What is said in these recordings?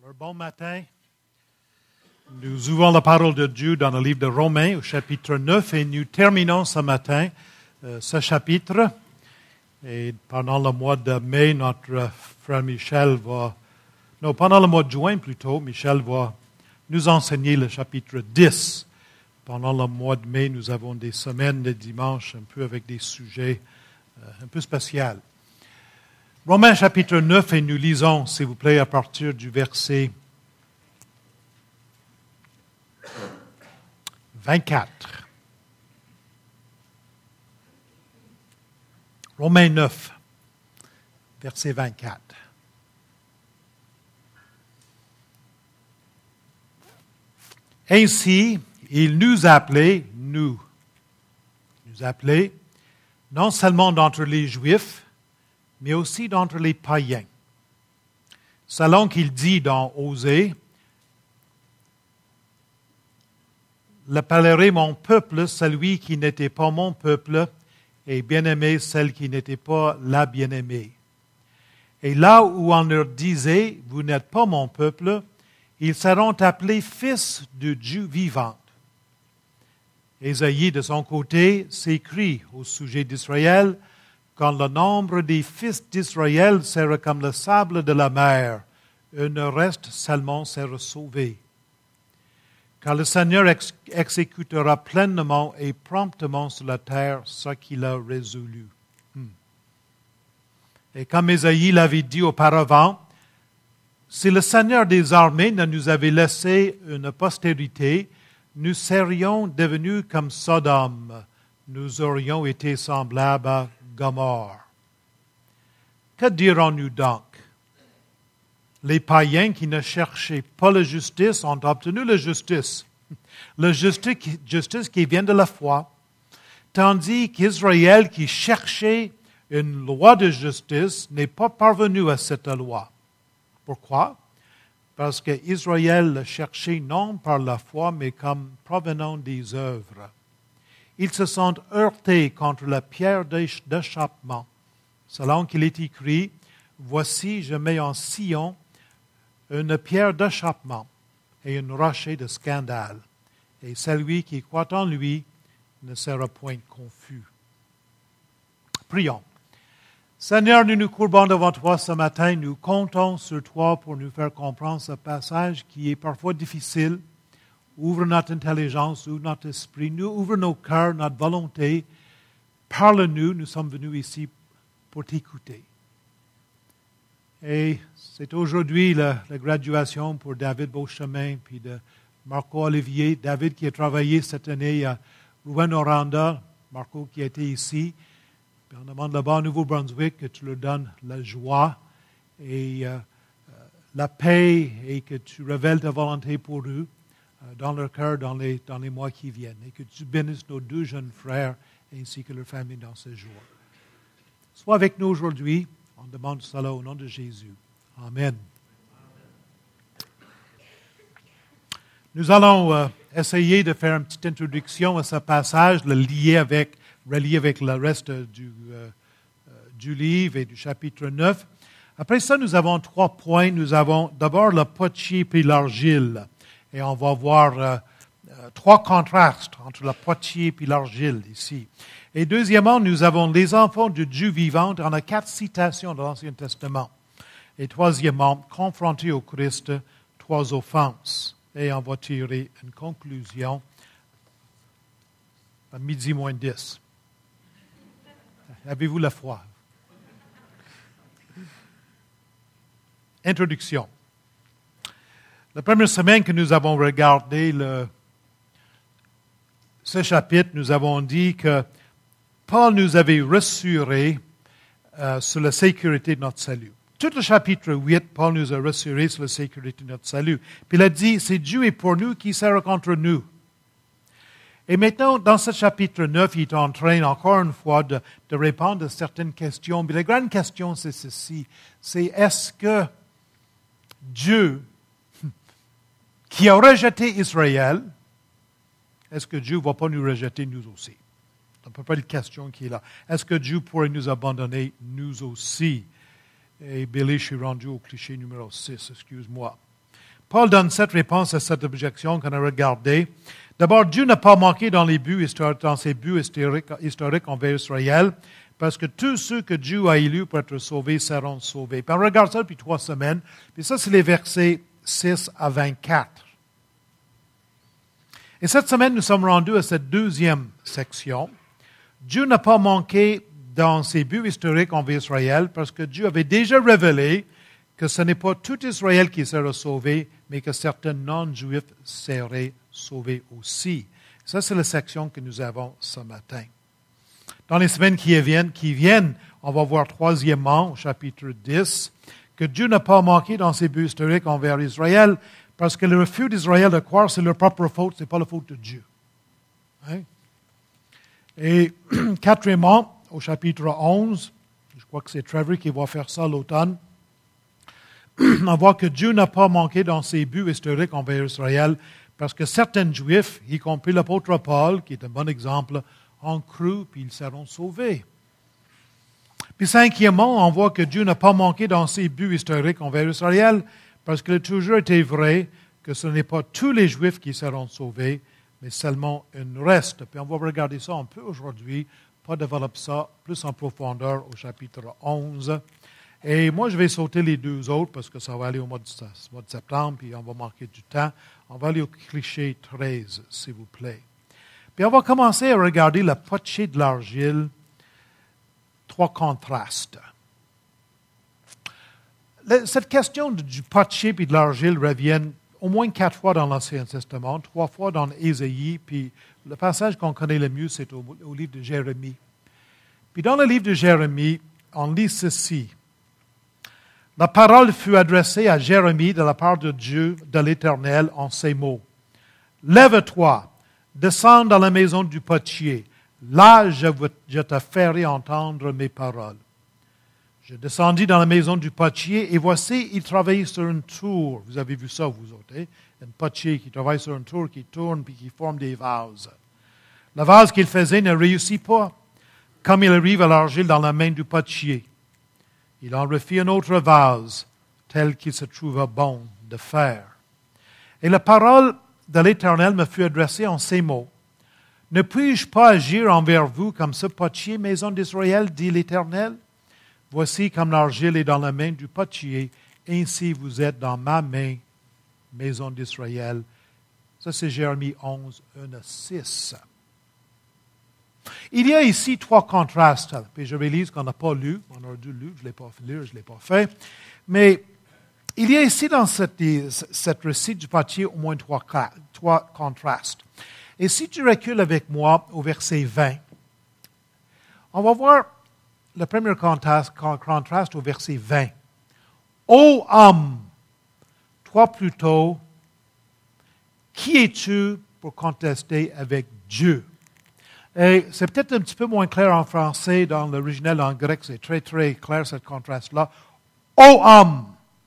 Alors, bon matin. Nous ouvrons la parole de Dieu dans le livre de Romains au chapitre 9 et nous terminons ce matin ce chapitre. Et pendant le mois de mai, notre frère Michel pendant le mois de juin plutôt, Michel va nous enseigner le chapitre 10. Pendant le mois de mai, nous avons des semaines de dimanche un peu avec des sujets un peu spéciaux. Romains chapitre 9 et nous lisons, s'il vous plaît, à partir du verset 24. Romains 9, verset 24. Ainsi, il nous a appelés, non seulement d'entre les Juifs, mais aussi d'entre les païens. Selon qu'il dit dans Osée, « J'appellerai mon peuple celui qui n'était pas mon peuple, et bien-aimé celle qui n'était pas la bien-aimée. » Et là où on leur disait, « Vous n'êtes pas mon peuple », ils seront appelés fils de Dieu vivant. Ésaïe, de son côté, s'écrit au sujet d'Israël, « Quand le nombre des fils d'Israël sera comme le sable de la mer, un reste seulement sera sauvé. Car le Seigneur exécutera pleinement et promptement sur la terre ce qu'il a résolu. » Et comme Ésaïe l'avait dit auparavant, si le Seigneur des armées ne nous avait laissé une postérité, nous serions devenus comme Sodome. Nous aurions été semblables à Gomorrhe. Que dirons-nous donc? Les païens qui ne cherchaient pas la justice ont obtenu la justice. La justice qui vient de la foi. Tandis qu'Israël qui cherchait une loi de justice n'est pas parvenu à cette loi. Pourquoi? Parce qu'Israël le cherchait non par la foi, mais comme provenant des œuvres. Ils se sont heurtés contre la pierre d'achoppement. Selon qu'il est écrit, « Voici, je mets en Sion une pierre d'achoppement et un rocher de scandale, et celui qui croit en lui ne sera point confus. » Prions. Seigneur, nous nous courbons devant toi ce matin. Nous comptons sur toi pour nous faire comprendre ce passage qui est parfois difficile. Ouvre notre intelligence, ouvre notre esprit, ouvre nos cœurs, notre volonté. Parle-nous, nous sommes venus ici pour t'écouter. Et c'est aujourd'hui la graduation pour David Beauchemin puis de Marco Olivier. David qui a travaillé cette année à Rouen-Noranda, Marco qui a été ici. Puis on demande là-bas au Nouveau-Brunswick que tu leur donnes la joie et la paix et que tu révèles ta volonté pour eux dans leur cœur dans les mois qui viennent. Et que tu bénisses nos deux jeunes frères ainsi que leur famille dans ce jour. Sois avec nous aujourd'hui. On demande cela au nom de Jésus. Amen. Nous allons essayer de faire une petite introduction à ce passage, le relier avec le reste du livre et du chapitre 9. Après ça, nous avons 3 points. Nous avons d'abord le potier et l'argile. Et on va voir 3 contrastes entre le potier et l'argile ici. Et deuxièmement, nous avons les enfants de Dieu vivant. On a 4 citations de l'Ancien Testament. Et troisièmement, confrontés au Christ, 3 offenses. Et on va tirer une conclusion à 12:10. Avez-vous la foi? Introduction. La première semaine que nous avons regardé ce chapitre, nous avons dit que Paul nous avait rassurés sur la sécurité de notre salut. Tout le chapitre 8, Paul nous a rassurés sur la sécurité de notre salut. Puis il a dit, c'est Dieu est pour nous, qui sera contre nous. Et maintenant, dans ce chapitre 9, il est en train, encore une fois, de répondre à certaines questions. Mais la grande question, c'est ceci. C'est est-ce que Dieu, qui a rejeté Israël, est-ce que Dieu ne va pas nous rejeter nous aussi? C'est à peu près la question qui est là. Est-ce que Dieu pourrait nous abandonner nous aussi? Et Billy, je suis rendu au cliché numéro 6, excuse-moi. Paul donne 7 réponses à cette objection qu'on a regardée. D'abord, Dieu n'a pas manqué dans ses buts historiques envers Israël, parce que tous ceux que Dieu a élus pour être sauvés seront sauvés. Puis on regarde ça depuis 3 semaines. Puis ça, c'est les versets 6 à 24. Et cette semaine, nous sommes rendus à cette deuxième section. Dieu n'a pas manqué dans ses buts historiques envers Israël, parce que Dieu avait déjà révélé que ce n'est pas tout Israël qui sera sauvé, mais que certains non-juifs seraient sauvés aussi. Ça, c'est la section que nous avons ce matin. Dans les semaines qui viennent, on va voir troisièmement, au chapitre 10, que Dieu n'a pas manqué dans ses buts historiques envers Israël, parce que le refus d'Israël de croire, c'est leur propre faute, ce n'est pas la faute de Dieu. Hein? Et quatrièmement, au chapitre 11, je crois que c'est Trevor qui va faire ça l'automne, on voit que Dieu n'a pas manqué dans ses buts historiques envers Israël, parce que certains Juifs, y compris l'apôtre Paul, qui est un bon exemple, ont cru, puis ils seront sauvés. Puis cinquièmement, on voit que Dieu n'a pas manqué dans ses buts historiques envers Israël, parce qu'il a toujours été vrai que ce n'est pas tous les Juifs qui seront sauvés, mais seulement un reste. Puis on va regarder ça un peu aujourd'hui, pour développer ça plus en profondeur au chapitre 11. Et moi, je vais sauter les 2 autres, parce que ça va aller au mois de septembre, puis on va manquer du temps. On va aller au cliché 13, s'il vous plaît. Puis on va commencer à regarder le pottier de l'argile, 3 contrastes. Cette question du pottier et de l'argile revient au moins 4 fois dans l'Ancien Testament, 3 fois dans Ésaïe, puis le passage qu'on connaît le mieux, c'est au livre de Jérémie. Puis dans le livre de Jérémie, on lit ceci. La parole fut adressée à Jérémie de la part de Dieu, de l'Éternel, en ces mots. Lève-toi, descends dans la maison du pottier. Là, je te ferai entendre mes paroles. Je descendis dans la maison du pottier et voici, il travaillait sur une tour. Vous avez vu ça, vous autres, hein? Un pottier qui travaille sur une tour, qui tourne puis qui forme des vases. Le vase qu'il faisait ne réussit pas, comme il arrive à l'argile dans la main du pottier. Il en refit un autre vase, tel qu'il se trouva bon de faire. Et la parole de l'Éternel me fut adressée en ces mots. Ne puis-je pas agir envers vous comme ce pottier, maison d'Israël, dit l'Éternel? Voici comme l'argile est dans la main du pottier, ainsi vous êtes dans ma main, maison d'Israël. Ça, c'est Jérémie 11, 1 à 6. Il y a ici 3 contrastes. Puis je réalise qu'on n'a pas lu. On aurait dû lire, je ne l'ai pas lu, je ne l'ai pas fait. Mais il y a ici dans cette récit du pottier au moins 3 contrastes. Et si tu recules avec moi au verset 20, on va voir le premier contraste au verset 20. Ô homme, toi plutôt, qui es-tu pour contester avec Dieu? Et c'est peut-être un petit peu moins clair en français, dans l'original en grec, c'est très très clair ce contraste-là. Ô homme,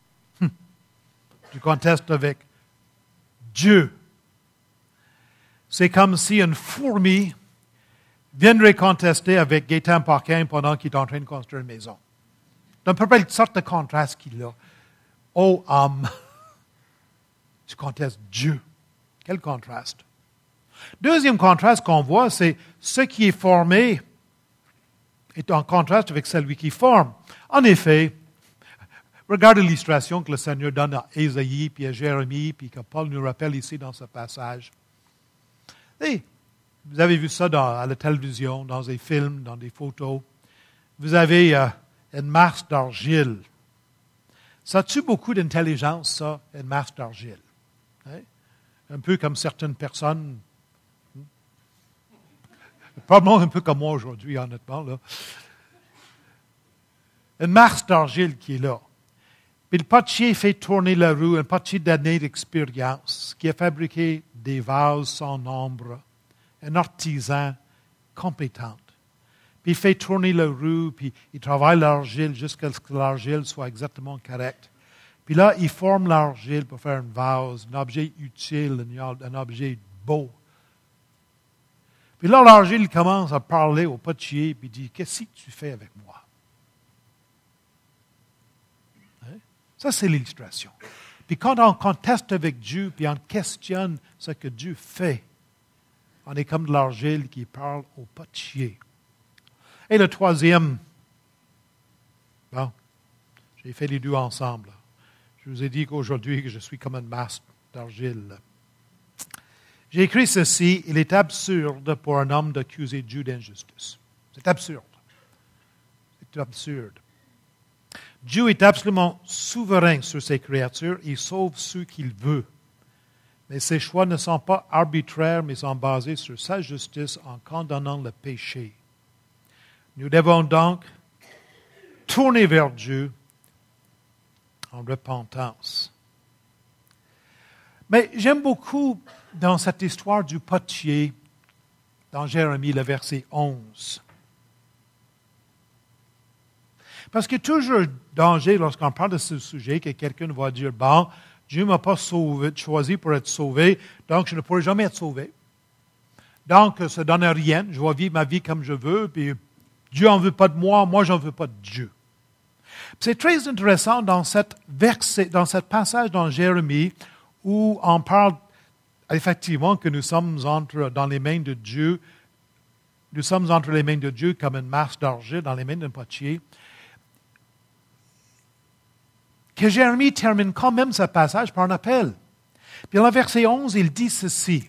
tu contestes avec Dieu. C'est comme si une fourmi viendrait contester avec Gaétan Paquin pendant qu'il est en train de construire une maison. C'est à peu près une sorte de contraste qu'il a. Ô homme, tu contestes Dieu. Quel contraste. Deuxième contraste qu'on voit, c'est ce qui est formé est en contraste avec celui qui forme. En effet, regardez l'illustration que le Seigneur donne à Ésaïe, puis à Jérémie, puis que Paul nous rappelle ici dans ce passage. Et vous avez vu ça à la télévision, dans des films, dans des photos. Vous avez une masse d'argile. Ça tue beaucoup d'intelligence, ça, une masse d'argile. Hein? Un peu comme certaines personnes, probablement un peu comme moi aujourd'hui, honnêtement. Là. Une masse d'argile qui est là. Puis le pottier fait tourner la roue, un pottier d'années d'expérience, qui a fabriqué des vases sans nombre, un artisan compétent. Puis il fait tourner la roue, puis il travaille l'argile jusqu'à ce que l'argile soit exactement correcte. Puis là, il forme l'argile pour faire un vase, un objet utile, un objet beau. Puis là, l'argile commence à parler au pottier, puis il dit, qu'est-ce que tu fais avec moi? Hein? Ça, c'est l'illustration. Puis quand on conteste avec Dieu, puis on questionne ce que Dieu fait, on est comme de l'argile qui parle au potier. Et le troisième, bon, j'ai fait les deux ensemble. Je vous ai dit qu'aujourd'hui, que je suis comme une masse d'argile. J'ai écrit ceci, il est absurde pour un homme d'accuser Dieu d'injustice. C'est absurde. C'est absurde. Dieu est absolument souverain sur ses créatures, il sauve ceux qu'il veut. Mais ses choix ne sont pas arbitraires, mais sont basés sur sa justice en condamnant le péché. Nous devons donc tourner vers Dieu en repentance. Mais j'aime beaucoup dans cette histoire du potier, dans Jérémie, le verset 11. Parce qu'il y a toujours danger lorsqu'on parle de ce sujet que quelqu'un va dire, bon, Dieu ne m'a pas choisi pour être sauvé, donc je ne pourrai jamais être sauvé. Donc, ça ne donne rien, je vais vivre ma vie comme je veux, puis Dieu n'en veut pas de moi, moi je n'en veux pas de Dieu. C'est très intéressant dans dans ce passage dans Jérémie où on parle effectivement que nous sommes dans les mains de Dieu. Nous sommes entre les mains de Dieu comme une masse d'argile dans les mains d'un potier. Que Jérémie termine quand même ce passage par un appel. Puis dans le verset 11, il dit ceci.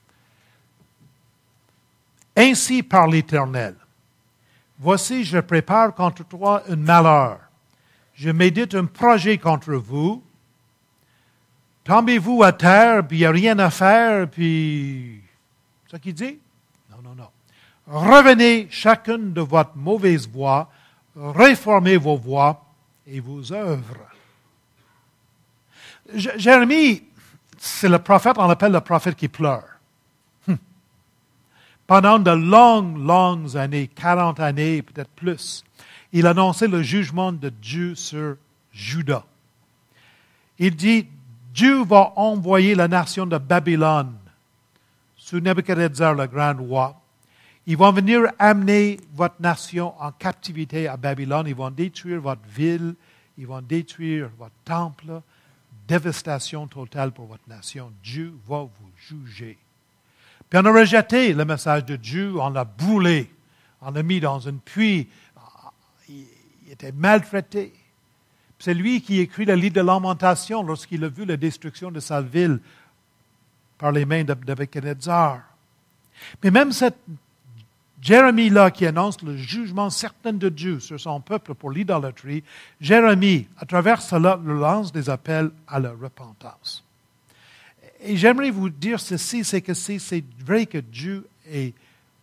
Ainsi parle l'Éternel. Voici, je prépare contre toi un malheur. Je médite un projet contre vous. Tombez-vous à terre, puis il n'y a rien à faire, puis... C'est ce qu'il dit? Non. Revenez chacune de votre mauvaise voie, réformez vos voies et vos œuvres. Jérémie, c'est le prophète, on l'appelle le prophète qui pleure. Pendant de longues années, 40 années, peut-être plus, il annonçait le jugement de Dieu sur Juda. Il dit, Dieu va envoyer la nation de Babylone sous Nebuchadnezzar, le grand roi. Ils vont venir amener votre nation en captivité à Babylone. Ils vont détruire votre ville. Ils vont détruire votre temple. Dévastation totale pour votre nation. Dieu va vous juger. Puis on a rejeté le message de Dieu. On l'a brûlé. On l'a mis dans une puits. Il était maltraité. C'est lui qui écrit le livre de lamentation lorsqu'il a vu la destruction de sa ville par les mains de Nebuchadnezzar. Mais même cette Jérémie-là qui annonce le jugement certain de Dieu sur son peuple pour l'idolâtrie, Jérémie, à travers cela, lance des appels à la repentance. Et j'aimerais vous dire ceci, c'est que c'est vrai que Dieu est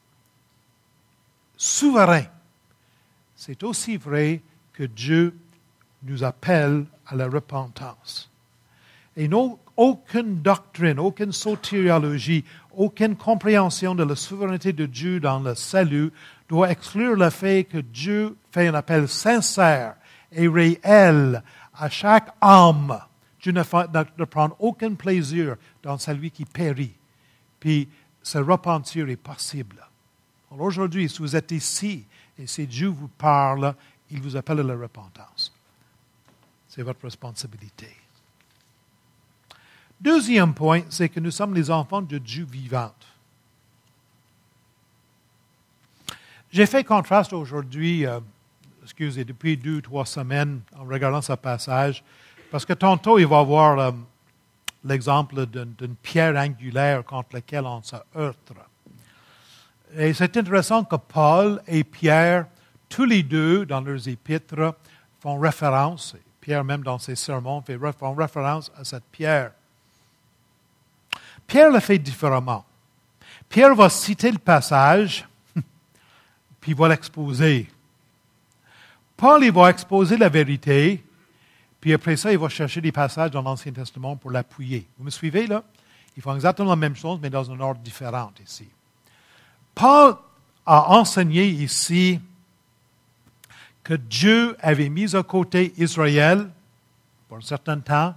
souverain. C'est aussi vrai que Dieu nous appelle à la repentance. Et aucune doctrine, aucune sotériologie, aucune compréhension de la souveraineté de Dieu dans le salut doit exclure le fait que Dieu fait un appel sincère et réel à chaque âme. Dieu ne prend aucun plaisir dans celui qui périt. Puis, ce repentir est possible. Alors aujourd'hui, si vous êtes ici et si Dieu vous parle, il vous appelle à la repentance. C'est votre responsabilité. Deuxième point, c'est que nous sommes les enfants de Dieu vivant. J'ai fait contraste aujourd'hui, depuis 2-3 semaines, en regardant ce passage, parce que tantôt, il va y avoir l'exemple d'une pierre angulaire contre laquelle on se heurte. Et c'est intéressant que Paul et Pierre, tous les deux, dans leurs épîtres, font référence, Pierre même dans ses sermons, font référence à cette pierre. Pierre le fait différemment. Pierre va citer le passage, puis il va l'exposer. Paul, il va exposer la vérité, puis après ça, il va chercher des passages dans l'Ancien Testament pour l'appuyer. Vous me suivez, là? Ils font exactement la même chose, mais dans un ordre différent ici. Paul a enseigné ici que Dieu avait mis à côté Israël pour un certain temps,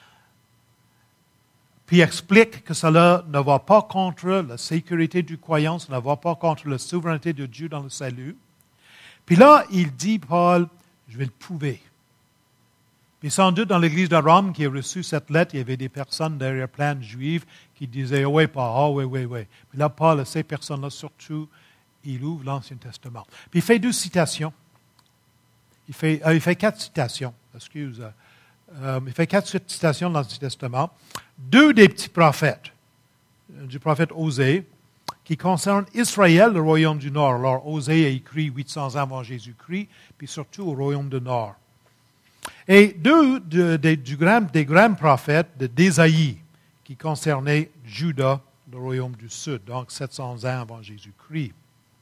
puis explique que cela ne va pas contre la sécurité du croyant, ça ne va pas contre la souveraineté de Dieu dans le salut. Puis là, il dit, Paul, je vais le prouver. Puis sans doute, dans l'Église de Rome qui a reçu cette lettre, il y avait des personnes d'arrière-plan juives qui disaient « Oui, Paul, oui. » Puis là, Paul, ces personnes-là, surtout, il ouvre l'Ancien Testament. Puis il fait 2 citations. Il fait 4 citations, excuse. Il fait 4 citations de l'Ancien Testament. 2 des petits prophètes, du prophète Osée, qui concernent Israël, le royaume du Nord. Alors, Osée a écrit 800 ans avant Jésus-Christ, puis surtout au royaume du Nord. Et 2 des grands prophètes d'Ésaïe, qui concernaient Juda, le royaume du Sud, donc 700 ans avant Jésus-Christ.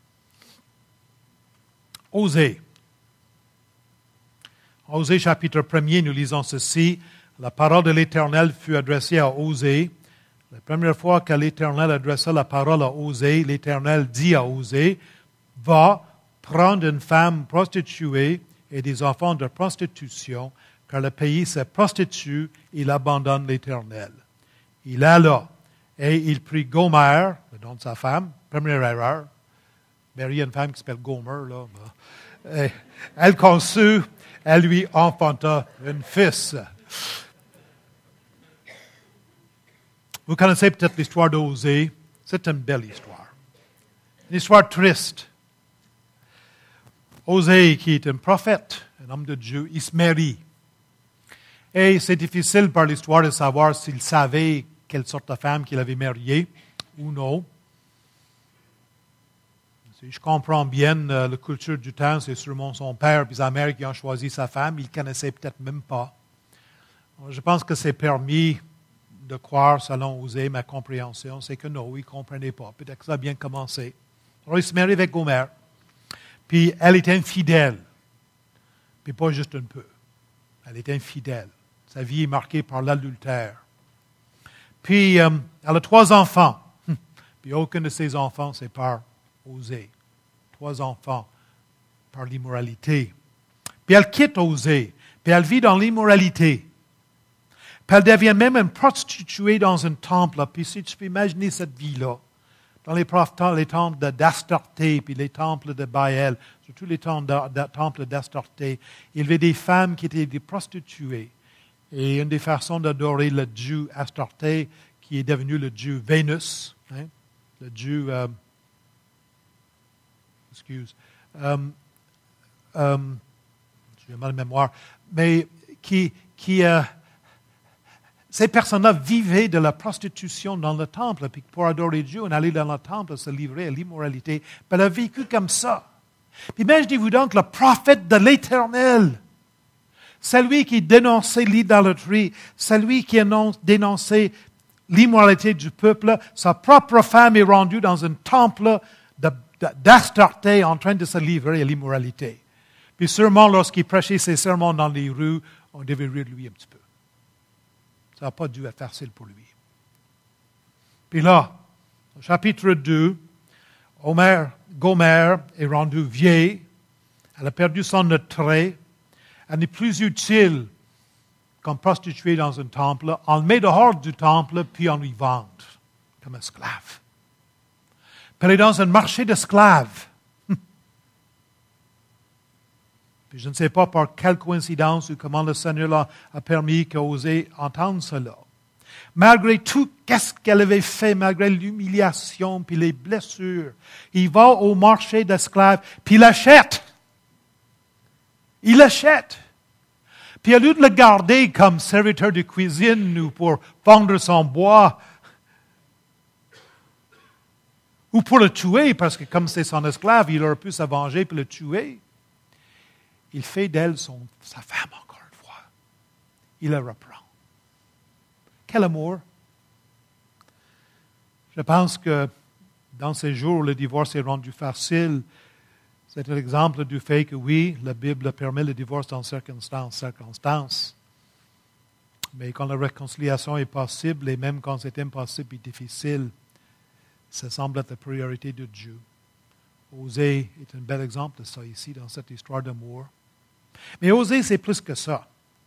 Osée. Osée chapitre 1er, nous lisons ceci. La parole de l'Éternel fut adressée à Osée. La première fois que l'Éternel adressa la parole à Osée, l'Éternel dit à Osée, « Va, prendre une femme prostituée et des enfants de prostitution, car le pays se prostitue, il abandonne l'Éternel. » Il alla, et il prit Gomer, le nom de sa femme, première erreur. Marie a une femme qui s'appelle Gomer, là. Et elle conçut, elle lui enfanta un fils. Vous connaissez peut-être l'histoire d'Osée. C'est une belle histoire. Une histoire triste. Osée, qui est un prophète, un homme de Dieu, il se marie. Et c'est difficile par l'histoire de savoir s'il savait quelle sorte de femme qu'il avait mariée ou non. Si je comprends bien la culture du temps, c'est sûrement son père et sa mère qui ont choisi sa femme. Il ne connaissait peut-être même pas. Je pense que c'est permis de croire, selon Osée, ma compréhension, c'est que non, il ne comprenait pas. Peut-être que ça a bien commencé. Alors, il se marie avec Gomer. Puis, elle est infidèle. Puis, pas juste un peu. Elle est infidèle. Sa vie est marquée par l'adultère. Puis, elle a 3 enfants. Puis, aucun de ses enfants, c'est par Osée. 3 enfants par l'immoralité. Puis, elle quitte Osée. Puis, elle vit dans l'immoralité. Puis, elle devient même une prostituée dans un temple. Puis, si tu peux imaginer cette vie-là, dans les temples d'Astarté, puis les temples de Baal, surtout les temples d'Astarté, il y avait des femmes qui étaient des prostituées. Et une des façons d'adorer le dieu Astarté, qui est devenu le dieu Vénus, hein, le dieu, j'ai mal de mémoire, mais ces personnes-là vivaient de la prostitution dans le temple, puis pour adorer Dieu, on allait dans le temple se livrer à l'immoralité. Puis elle a vécu comme ça. Puis imaginez-vous donc le prophète de l'Éternel, celui qui dénonçait l'idolâtrie, celui qui dénonçait l'immoralité du peuple, sa propre femme est rendue dans un temple d'Astarté en train de se livrer à l'immoralité. Puis sûrement, lorsqu'il prêchait ses sermons dans les rues, on devait rire de lui un petit peu. Ça n'a pas dû être facile pour lui. Puis là, au chapitre 2, Gomer est rendue vieille, elle a perdu son attrait, elle n'est plus utile comme prostituée dans un temple. On le met dehors du temple, puis on lui vend comme esclave. Puis elle est dans un marché d'esclaves. Puis je ne sais pas par quelle coïncidence ou comment le Seigneur a permis qu'Osée entende cela. Malgré tout, qu'est-ce qu'elle avait fait, malgré l'humiliation puis les blessures, il va au marché d'esclaves, puis il achète. Il l'achète. Puis au lieu de le garder comme serviteur de cuisine ou pour fendre son bois, ou pour le tuer, parce que comme c'est son esclave, il aurait pu se venger puis le tuer. Il fait d'elle sa femme encore une fois. Il la reprend. Quel amour! Je pense que dans ces jours, le divorce est rendu facile. C'est un exemple du fait que oui, la Bible permet le divorce dans certaines circonstances. Mais quand la réconciliation est possible, et même quand c'est impossible et difficile, ça semble être la priorité de Dieu. Osée est un bel exemple de ça ici, dans cette histoire d'amour. Mais Osée, c'est plus que ça.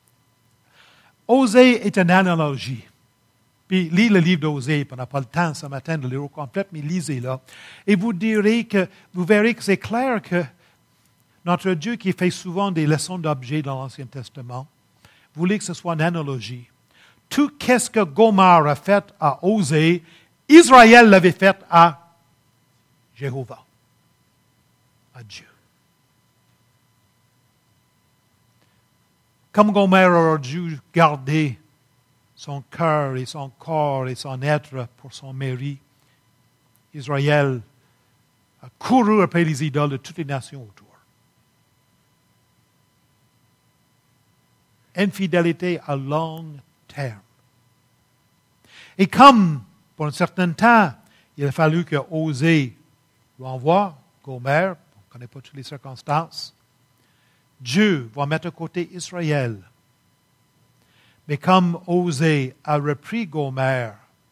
Osée est une analogie. Puis, lisez le livre d'Osée, on n'a pas le temps ce matin de le lire au complet, mais lisez-le. Et vous verrez que c'est clair que notre Dieu qui fait souvent des leçons d'objets dans l'Ancien Testament, voulez que ce soit une analogie. Tout ce que Gomer a fait à Osée, Israël l'avait fait à Jéhovah, à Dieu. Comme Gomer aurait dû garder son cœur et son corps et son être pour son mari, Israël a couru après les idoles de toutes les nations autour. Infidélité à long terme. Et comme, pour un certain temps, il a fallu que Osée renvoie Gomer, on ne connaît pas toutes les circonstances, Dieu va mettre à côté Israël. Mais comme Osée a repris Gomer,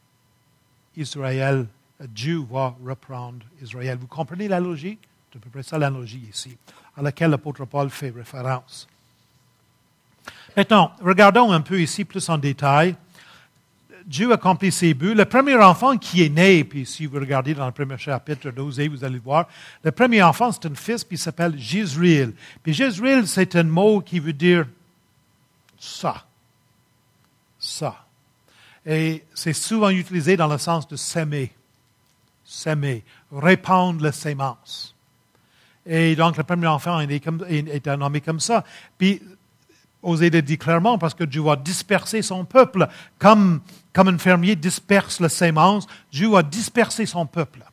Dieu va reprendre Israël. Vous comprenez la logique? C'est à peu près ça la logique ici, à laquelle l'apôtre Paul fait référence. Maintenant, regardons un peu ici plus en détail. Dieu accomplit ses buts. Le premier enfant qui est né, puis si vous regardez dans le premier chapitre d'Osée, vous allez voir, le premier enfant, c'est un fils, puis il s'appelle Jezreel. Puis Jezreel, c'est un mot qui veut dire ça. Ça. Et c'est souvent utilisé dans le sens de s'aimer. S'aimer. Répandre la sémence. Et donc, le premier enfant est nommé comme ça. Puis, Osée le dit clairement, parce que Dieu va disperser son peuple. Comme un fermier disperse la sémence, Dieu va disperser son peuple.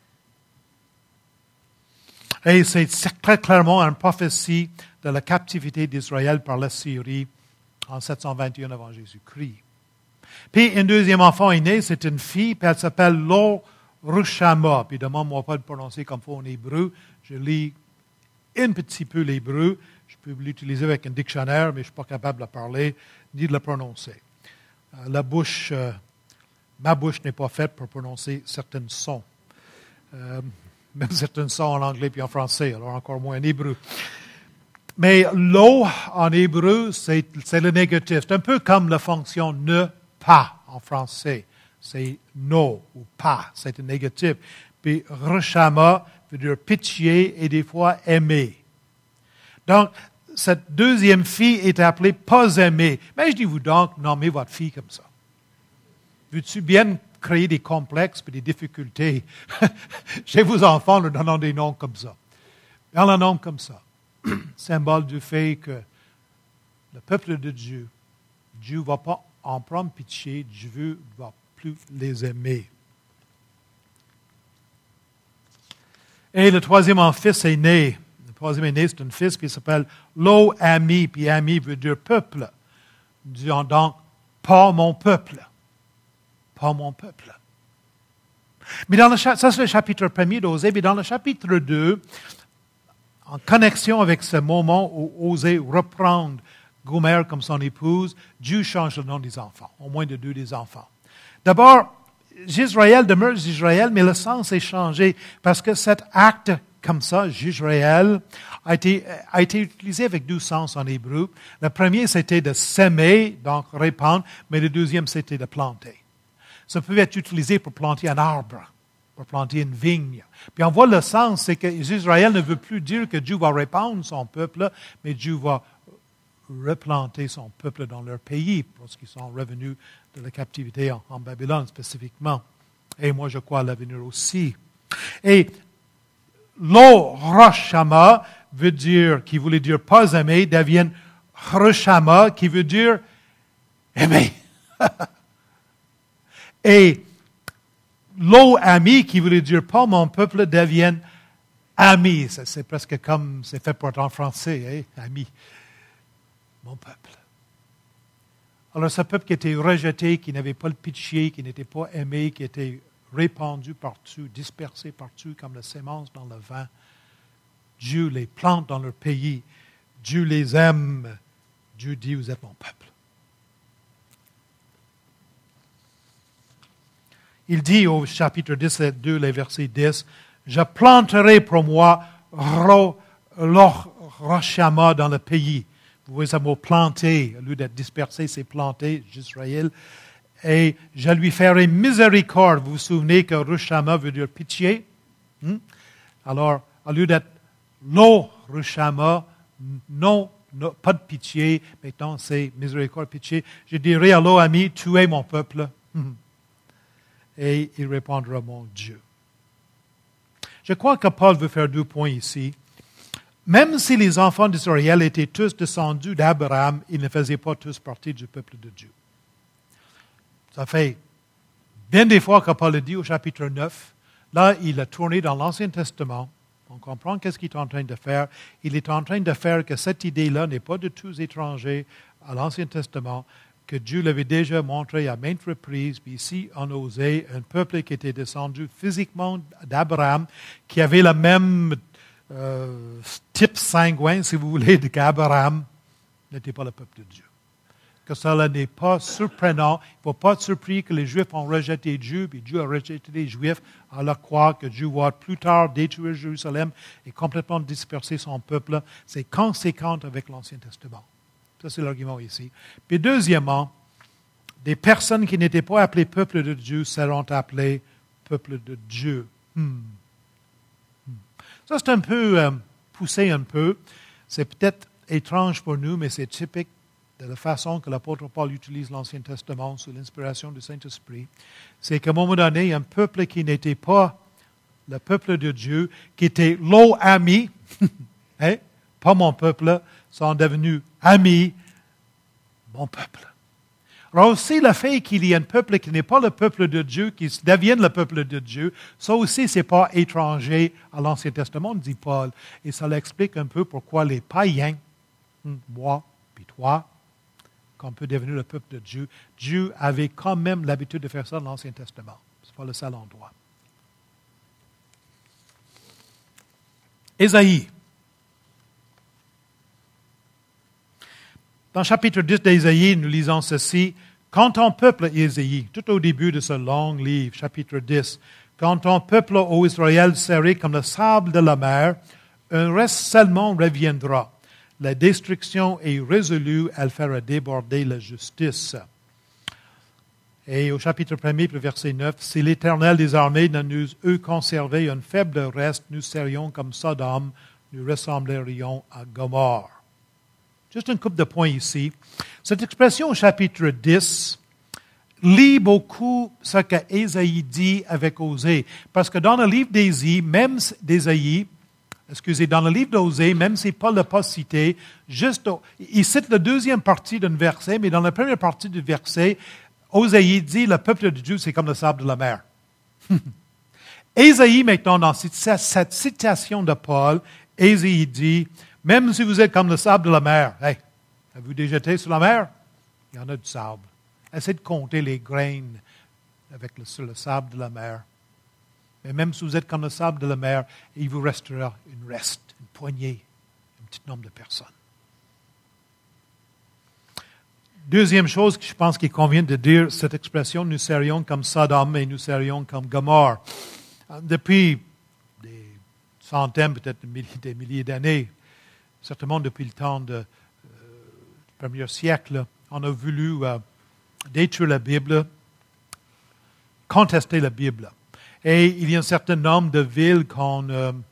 Et c'est très clairement une prophétie de la captivité d'Israël par la Syrie en 721 avant Jésus-Christ. Puis un deuxième enfant est né, c'est une fille, puis elle s'appelle Lo Rushama. Puis demande-moi pas de prononcer comme il faut en hébreu. Je lis un petit peu l'hébreu. Je peux l'utiliser avec un dictionnaire, mais je ne suis pas capable de le parler ni de le prononcer. Ma bouche n'est pas faite pour prononcer certains sons. Même certains sons en anglais puis en français, alors encore moins en hébreu. Mais lo en hébreu, c'est le négatif. C'est un peu comme la fonction ne pas en français. C'est no ou pas, c'est un négatif. Puis reshama veut dire pitié et des fois aimer. Donc, cette deuxième fille est appelée pas aimée. Mais je dis-vous donc, nommez votre fille comme ça. Veux-tu bien créer des complexes et des difficultés chez vos enfants en leur donnant des noms comme ça? En leur nom comme ça. Symbole du fait que le peuple de Dieu ne va pas en prendre pitié, Dieu ne va plus les aimer. Et le troisième fils est né. Le troisième est né, c'est un fils, puis il s'appelle Lo-Ami, puis Ami veut dire peuple. Disons donc, pas mon peuple. Pas mon peuple. Mais ça c'est le chapitre 1er d'Osée, mais dans le chapitre 2, en connexion avec ce moment où Osée reprend Gomer comme son épouse, Dieu change le nom des enfants, au moins de 2 des enfants. D'abord, Jezreel demeure Jezreel, mais le sens est changé parce que cet acte comme ça, Jezreel, a été utilisé avec 2 sens en hébreu. Le premier, c'était de s'aimer, donc répandre, mais le deuxième, c'était de planter. Ça peut être utilisé pour planter un arbre, pour planter une vigne. Puis on voit le sens, c'est que Israël ne veut plus dire que Dieu va répandre son peuple, mais Dieu va replanter son peuple dans leur pays, parce qu'ils sont revenus de la captivité en Babylone spécifiquement. Et moi, je crois à l'avenir aussi. Et Lo Roshama veut dire, qui voulait dire pas aimer, devient Roshama, qui veut dire aimer. Et Lo-Ami, qui voulait dire pas mon peuple, devient ami. C'est presque comme c'est fait pour être en français, hein? Ami. Mon peuple. Alors, ce peuple qui était rejeté, qui n'avait pas le pitié, qui n'était pas aimé, qui était répandu partout, dispersé partout comme la sémence dans le vent, Dieu les plante dans leur pays. Dieu les aime. Dieu dit, vous êtes mon peuple. Il dit au chapitre 17, les versets 10, « Je planterai pour moi Roshama dans le pays. » Vous voyez ce mot « planter », au lieu d'être dispersé, c'est « planter », Israël. « Et je lui ferai miséricorde. » Vous vous souvenez que Roshama veut dire pitié? Alors, au lieu d'être « Lo Roshama », non pas de pitié, maintenant c'est miséricorde, pitié. Je dirai à l'eau ami, tu es mon peuple. Et il répondra, mon Dieu. Je crois que Paul veut faire 2 points ici. Même si les enfants d'Israël étaient tous descendus d'Abraham, ils ne faisaient pas tous partie du peuple de Dieu. Ça fait bien des fois que Paul le dit au chapitre 9. Là, il a tourné dans l'Ancien Testament. On comprend qu'est-ce qu'il est en train de faire. Il est en train de faire que cette idée-là n'est pas de tous étrangers à l'Ancien Testament, que Dieu l'avait déjà montré à maintes reprises. Puis ici, on osait un peuple qui était descendu physiquement d'Abraham, qui avait le même type sanguin, si vous voulez, qu'Abraham, n'était pas le peuple de Dieu. Que cela n'est pas surprenant. Il ne faut pas être surpris que les Juifs ont rejeté Dieu, puis Dieu a rejeté les Juifs, à leur croire que Dieu va plus tard détruire Jérusalem et complètement disperser son peuple. C'est conséquent avec l'Ancien Testament. Ça, c'est l'argument ici. Puis deuxièmement, des personnes qui n'étaient pas appelées peuple de Dieu seront appelées peuple de Dieu. Ça, c'est un peu poussé un peu. C'est peut-être étrange pour nous, mais c'est typique de la façon que l'apôtre Paul utilise l'Ancien Testament sous l'inspiration du Saint-Esprit. C'est qu'à un moment donné, un peuple qui n'était pas le peuple de Dieu, qui était l'ami, pas mon peuple, sont devenus amis, mon peuple. Alors aussi, le fait qu'il y ait un peuple qui n'est pas le peuple de Dieu, qui devienne le peuple de Dieu, ça aussi, ce n'est pas étranger à l'Ancien Testament, dit Paul. Et ça l'explique un peu pourquoi les païens, moi, puis toi, qu'on peut devenir le peuple de Dieu, Dieu avait quand même l'habitude de faire ça dans l'Ancien Testament. Ce n'est pas le seul endroit. Ésaïe. Dans le chapitre 10 d'Ésaïe, nous lisons ceci. Quand ton peuple, Ésaïe, tout au début de ce long livre, chapitre 10, quand ton peuple, ô Israël, serait comme le sable de la mer, un reste seulement reviendra. La destruction est résolue, elle fera déborder la justice. Et au chapitre 1er, verset 9, si l'Éternel des armées ne nous eût conservé un faible reste, nous serions comme Sodome, nous ressemblerions à Gomorrhe. Juste une couple de points ici. Cette expression au chapitre 10 lit beaucoup ce que Ésaïe dit avec Osée. Parce que dans le livre d'Ésaïe, dans le livre d'Osée, même si Paul ne l'a pas cité, il cite la deuxième partie d'un verset, mais dans la première partie du verset, Osée dit, le peuple de Dieu, c'est comme le sable de la mer. Ésaïe, maintenant, dans cette citation de Paul, Ésaïe dit, même si vous êtes comme le sable de la mer, avez-vous déjà été sur la mer? Il y en a du sable. Essayez de compter les graines sur le sable de la mer. Mais même si vous êtes comme le sable de la mer, il vous restera une poignée, un petit nombre de personnes. Deuxième chose que je pense qu'il convient de dire, cette expression, nous serions comme Sodome et nous serions comme Gomorrhe. Depuis des centaines, peut-être des milliers d'années, certainement depuis le temps du premier siècle, on a voulu détruire la Bible, contester la Bible. Et il y a un certain nombre de villes qu'on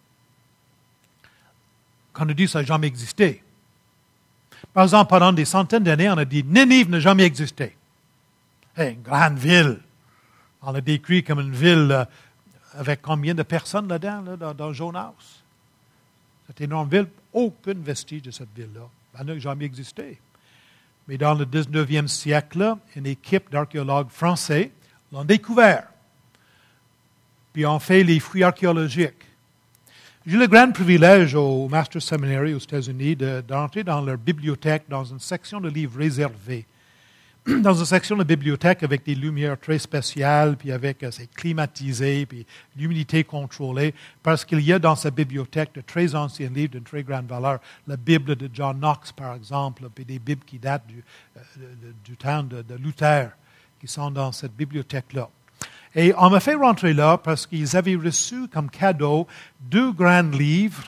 a dit que ça n'a jamais existé. Par exemple, pendant des centaines d'années, on a dit Ninive n'a jamais existé. Une grande ville. On l'a décrit comme une ville avec combien de personnes là-dedans, dans Jonas? Cette énorme ville, aucun vestige de cette ville-là. Elle n'a jamais existé. Mais dans le 19e siècle, une équipe d'archéologues français l'ont découvert. Puis ont fait les fouilles archéologiques. J'ai eu le grand privilège au Master Seminary aux États-Unis d'entrer dans leur bibliothèque, dans une section de livres réservés. Dans une section de bibliothèque avec des lumières très spéciales, puis c'est climatisé, puis l'humidité contrôlée, parce qu'il y a dans cette bibliothèque de très anciens livres d'une très grande valeur. La Bible de John Knox, par exemple, puis des Bibles qui datent du temps de Luther, qui sont dans cette bibliothèque-là. Et on m'a fait rentrer là parce qu'ils avaient reçu comme cadeau 2 grands livres.